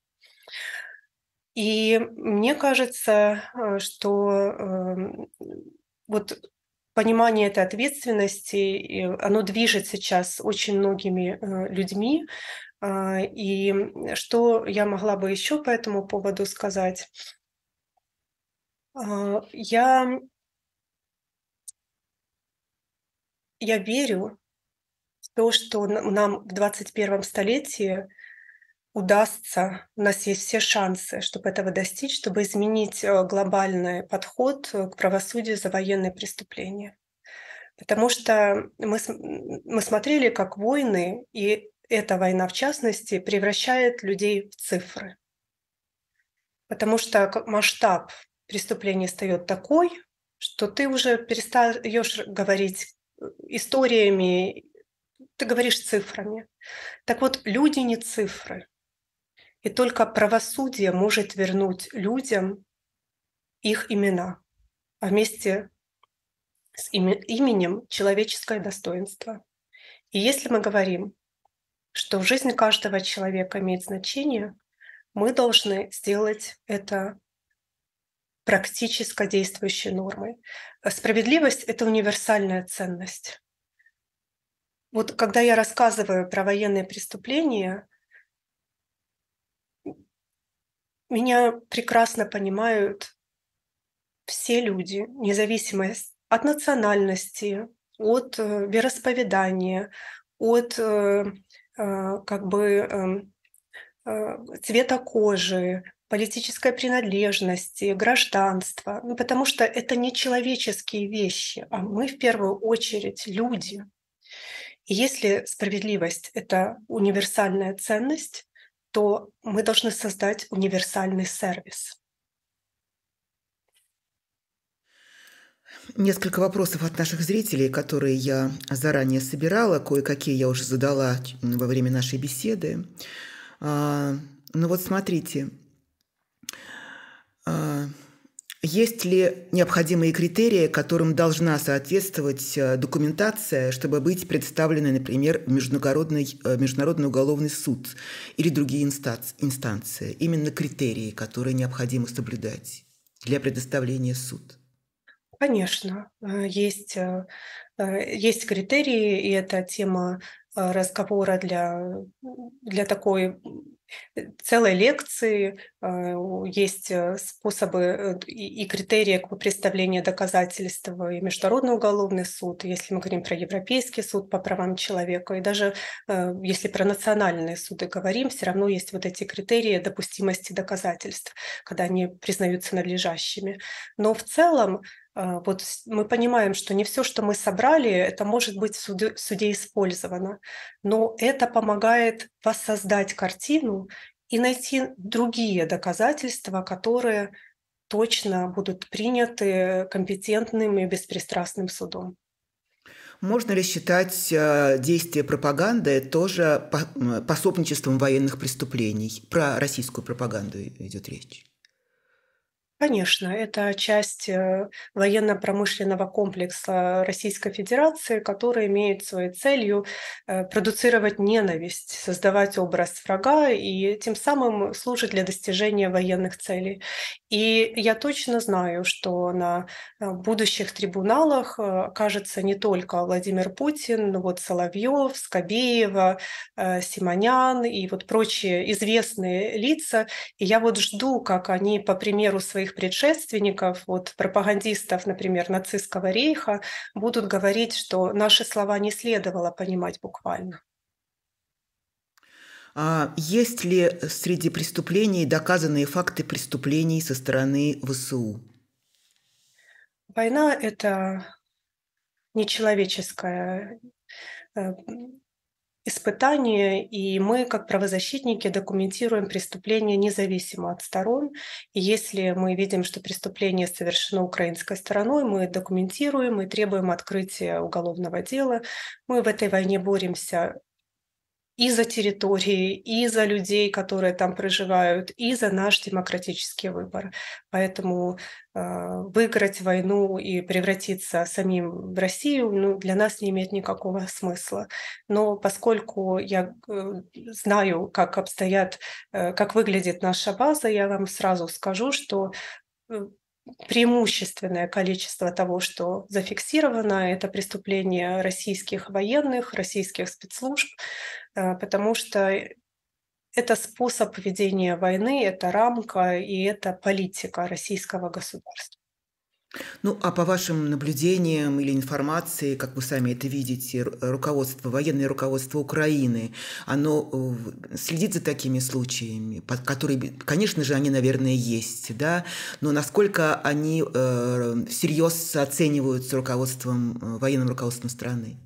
И мне кажется, э, что эм, вот понимание этой ответственности, и оно движет сейчас очень многими э, людьми. А, И что я могла бы еще по этому поводу сказать? А, Я, я верю в то, что н- нам в двадцать первом столетии удастся, у нас есть все шансы, чтобы этого достичь, чтобы изменить э, глобальный подход э, к правосудию за военные преступления. Потому что мы, с- м, мы смотрели, как войны, и эта война в частности, превращает людей в цифры. Потому что к- масштаб преступления встает такой, что ты уже перестаешь говорить э, историями, ты говоришь цифрами. Так вот, люди не цифры. И только правосудие может вернуть людям их имена, а вместе с име- именем человеческое достоинство. И если мы говорим, что жизнь каждого человека имеет значение, мы должны сделать это практически действующей нормой. А Справедливость — это универсальная ценность. Вот когда я рассказываю про военные преступления, меня прекрасно понимают все люди, независимо с- от национальности, от э, вероисповедания, от э, э, как бы эм, э, цвета кожи, политической принадлежности, гражданства, ну, потому что это не человеческие вещи, а мы в первую очередь люди. И если справедливость — это универсальная ценность, то мы должны создать универсальный сервис. Несколько вопросов от наших зрителей, которые я заранее собирала, кое-какие я уже задала во время нашей беседы. А, ну вот смотрите, а, есть ли необходимые критерии, которым должна соответствовать э, документация, чтобы быть представленной, например, в Международный, э, Международный уголовный суд или другие инстанц- инстанции? Именно критерии, которые необходимо соблюдать для предоставления в суд. Конечно, э, есть, э, э, есть критерии, и это тема э, разговора для, для такой м, э, целой лекции. Э, у- Есть э, способы э, и, и критерии к представлению доказательств и Международный уголовный суд, если мы говорим про Европейский суд по правам человека, и даже э, если про национальные суды говорим, все равно есть вот эти критерии допустимости доказательств, когда они признаются надлежащими. Но в целом а, вот с- мы понимаем, что не все, что мы собрали, это может быть в суде, в суде использовано, но это помогает воссоздать картину и найти другие доказательства, которые точно будут приняты компетентным и беспристрастным судом. Можно ли считать э, действия пропаганды тоже по- м, пособничеством военных преступлений? Про российскую пропаганду и- идет речь. Конечно, это часть э, военно-промышленного комплекса Российской Федерации, который имеет своей целью э, продуцировать ненависть, создавать образ врага и тем самым служит для достижения военных целей. И я точно знаю, что на э, будущих трибуналах э, окажется не только Владимир Путин, но вот Соловьев, Скобеева, э, Симонян и вот прочие известные лица, и я вот жду, как они, по примеру своих предшественников, вот пропагандистов, например, нацистского рейха, будут говорить, что наши слова не следовало понимать буквально. А есть ли среди преступлений доказанные факты преступлений со стороны ВСУ? Война — это нечеловеческое э, испытание, и мы, как правозащитники, документируем преступления независимо от сторон. И если мы видим, что преступление совершено украинской стороной, мы документируем и требуем открытия уголовного дела. Мы в этой войне боремся и за территории, и за людей, которые там проживают, и за наш демократический выбор. Поэтому э, выиграть войну и превратиться самим в Россию, ну, для нас не имеет никакого смысла. Но поскольку я э, знаю, как обстоят, э, как выглядит наша база, я вам сразу скажу, что э, преимущественное количество того, что зафиксировано, это преступления российских военных, российских спецслужб, э, потому что это способ ведения войны, это рамка и это политика российского государства. Ну, а по вашим наблюдениям или информации, как вы сами это видите, ру- руководство, военное руководство Украины, оно э, в- следит за такими случаями, по- которые, бе- конечно же, они, наверное, есть, да, но насколько они э, всерьез оцениваются руководством, э, военным руководством страны?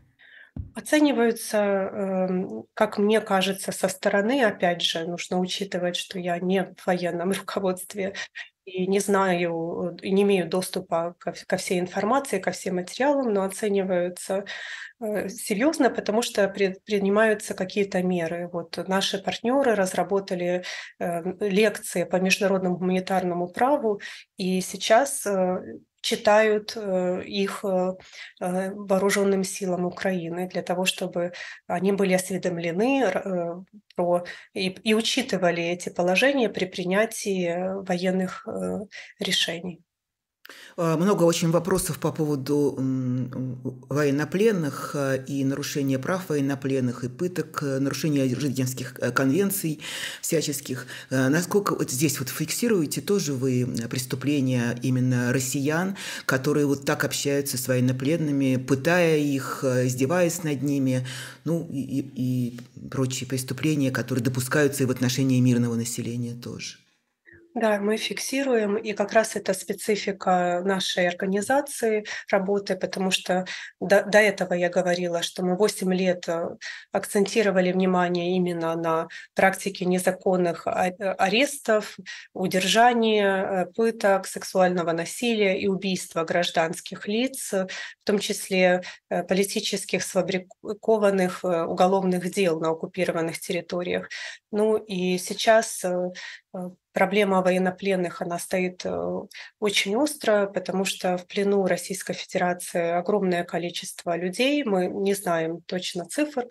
Оцениваются, эм, как мне кажется, со стороны, опять же, нужно учитывать, что я не в военном руководстве и не знаю, и не имею доступа ко, вс- ко всей информации, ко всем материалам, но оцениваются э, серьезно, потому что пред- принимаются какие-то меры. Вот наши партнеры разработали э, лекции по международному гуманитарному праву, и сейчас э, читают э, их э, э, вооруженным силам Украины для того, чтобы они были осведомлены р- э, про и, и учитывали эти положения при принятии э, военных э, решений. А, Много очень вопросов по поводу м, военнопленных э, и нарушения прав военнопленных, и пыток, э, нарушения Женевских э, конвенций всяческих. Э, Насколько вот здесь вот фиксируете тоже вы э, преступления именно россиян, которые вот так общаются с военнопленными, пытая их, э, издеваясь над ними, ну и, и- и прочие преступления, которые допускаются и в отношении мирного населения тоже? Да, мы фиксируем, и как раз это специфика нашей организации работы, потому что до, до этого я говорила, что мы восемь лет э, акцентировали внимание именно на практике незаконных а- э, арестов, удержания, э, пыток, сексуального насилия и убийства гражданских лиц, э, в том числе э, политических сфабрикованных э, уголовных дел на оккупированных территориях. Ну и сейчас э, э, проблема военнопленных, она стоит э, очень остро, потому что в плену Российской Федерации огромное количество людей. Мы не знаем точно цифр,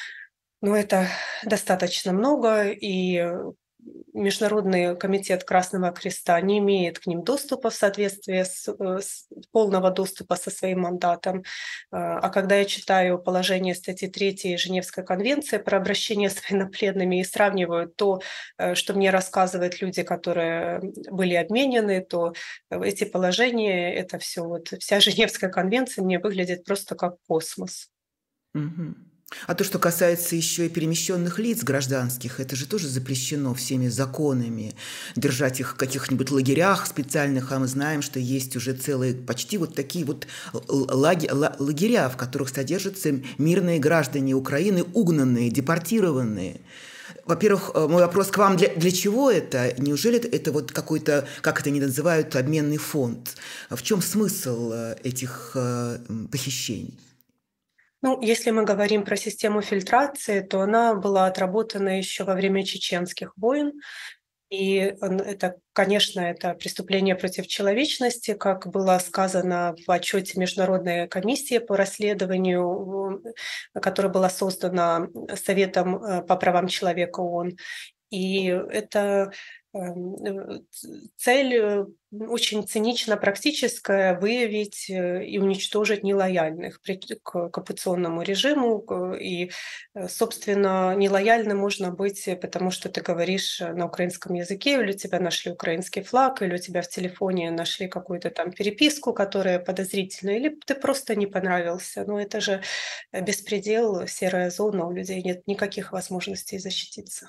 но это достаточно много, и э, Международный комитет Красного Креста не имеет к ним доступа в соответствии с, э, с- полного доступа со своим мандатом. А а когда я читаю положение статьи третьей Женевской конвенции про обращение с военнопленными и сравниваю то, э, что мне рассказывают люди, которые были обменены, то э, эти положения, это все, вот вся Женевская конвенция мне выглядит просто как космос. Мгм. А то, что касается еще и перемещенных лиц гражданских, это же тоже запрещено всеми законами держать их в каких-нибудь лагерях специальных, а мы знаем, что есть уже целые почти вот такие вот л- лаги- ла- лагеря, в которых содержатся мирные граждане Украины, угнанные, депортированные. Во-первых, э, мой вопрос к вам, для, для чего это? Неужели это, это вот какой-то, как это они называют, обменный фонд? В чем смысл э, этих э, м, похищений? Ну, если мы говорим про систему фильтрации, то она была отработана еще во время чеченских войн. И н- это, конечно, это преступление против человечности, как было сказано в отчете Международной комиссии по расследованию, э, которая была создана Советом э, по правам человека ООН. И это эм, э, ц- цель э, очень цинично-практическая — выявить э, и уничтожить нелояльных пред- к оккупационному режиму. к- И, э, собственно, нелояльным можно быть, э, потому что ты говоришь э, на украинском языке, или у тебя нашли украинский флаг, или у тебя в телефоне нашли какую-то там переписку, которая подозрительная, или ты просто не понравился. Но это же э, беспредел, серая зона, у людей нет никаких возможностей защититься.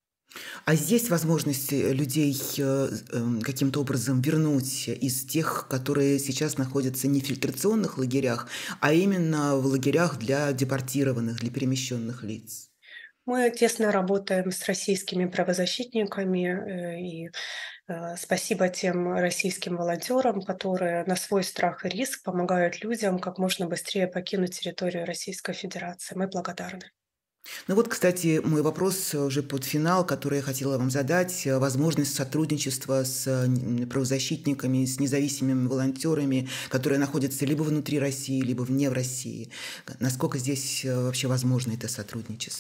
А есть возможность э, людей э, эм, каким-то образом вернуть из тех, которые сейчас находятся не в фильтрационных лагерях, а именно в лагерях для депортированных, для перемещенных лиц? Мы тесно работаем с российскими правозащитниками, э, и э, спасибо тем российским волонтерам, которые на свой страх и риск помогают людям как можно быстрее покинуть территорию Российской Федерации. Мы благодарны. Ну вот, кстати, мой вопрос э, уже под финал, который я хотела вам задать. э, Возможность сотрудничества с э, н- правозащитниками, с независимыми волонтерами, которые находятся либо внутри России, либо вне в России. Насколько здесь э, вообще возможно это сотрудничество?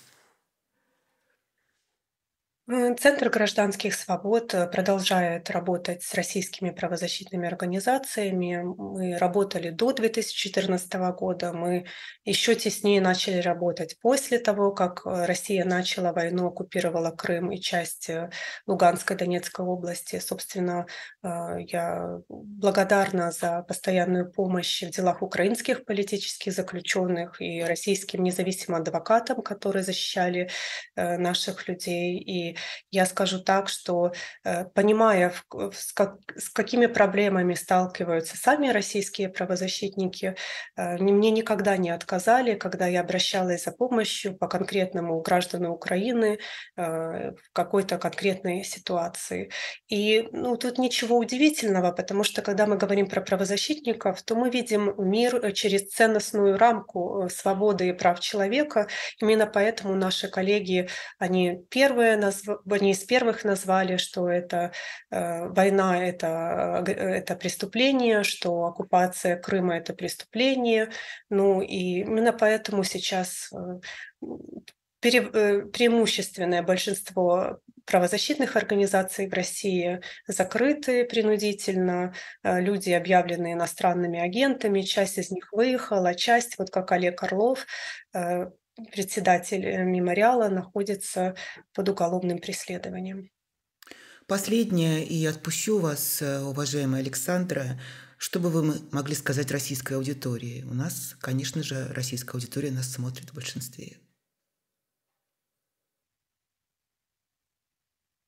Э, Центр гражданских свобод э, продолжает работать с российскими правозащитными организациями. Мы работали до две тысячи четырнадцатого года, мы еще теснее начали работать после того, как э, Россия начала войну, оккупировала Крым и часть э, Луганской, Донецкой области. Собственно, э, я благодарна за постоянную помощь в делах украинских политических заключенных и российским независимым адвокатам, которые защищали э, наших людей. И я скажу так, что, э, понимая, в к с как с какими проблемами сталкиваются сами российские правозащитники, э, они мне никогда не отказали, когда я обращалась за помощью по конкретному гражданину Украины, э, в какой-то конкретной ситуации. И, ну, тут ничего удивительного, потому что, когда мы говорим про правозащитников, то мы видим мир э, через ценностную рамку э, свободы и прав человека. Именно поэтому наши коллеги, они первые назв они из первых назвали, что это, э, война — это, г это преступление, что оккупация Крыма — это преступление. Ну и именно поэтому сейчас, э, м, пере э, преимущественное большинство правозащитных организаций в России закрыты принудительно. Э, люди объявлены иностранными агентами, часть из них выехала, часть, вот как Олег Орлов, э, председатель, э, мемориала, находится под уголовным преследованием. Последнее, и отпущу вас, э, уважаемая Александра. Что бы вы м- могли сказать российской аудитории? У нас, конечно же, российская аудитория нас смотрит в большинстве.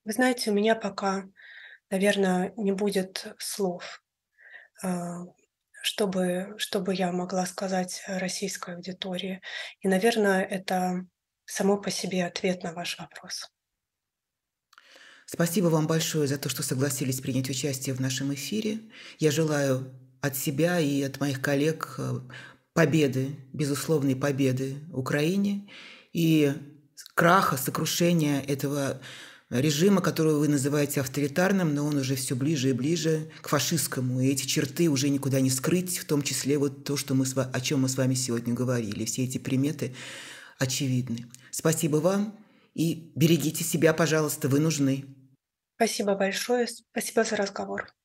Вы знаете, у меня пока, наверное, не будет слов, а, чтобы чтобы я могла сказать российской аудитории. И, наверное, это само по себе ответ на ваш вопрос. Спасибо вам большое за то, что согласились принять участие в нашем эфире. Я желаю от себя и от моих коллег э, победы, безусловной победы Украине и краха, сокрушения этого режима, которого вы называете авторитарным, но он уже все ближе и ближе к фашистскому. И эти черты уже никуда не скрыть, в том числе вот то, что мы с ва- о чем мы с вами сегодня говорили. Все эти приметы очевидны. Спасибо вам и берегите себя, пожалуйста, вы нужны. Спасибо большое. Спасибо за разговор.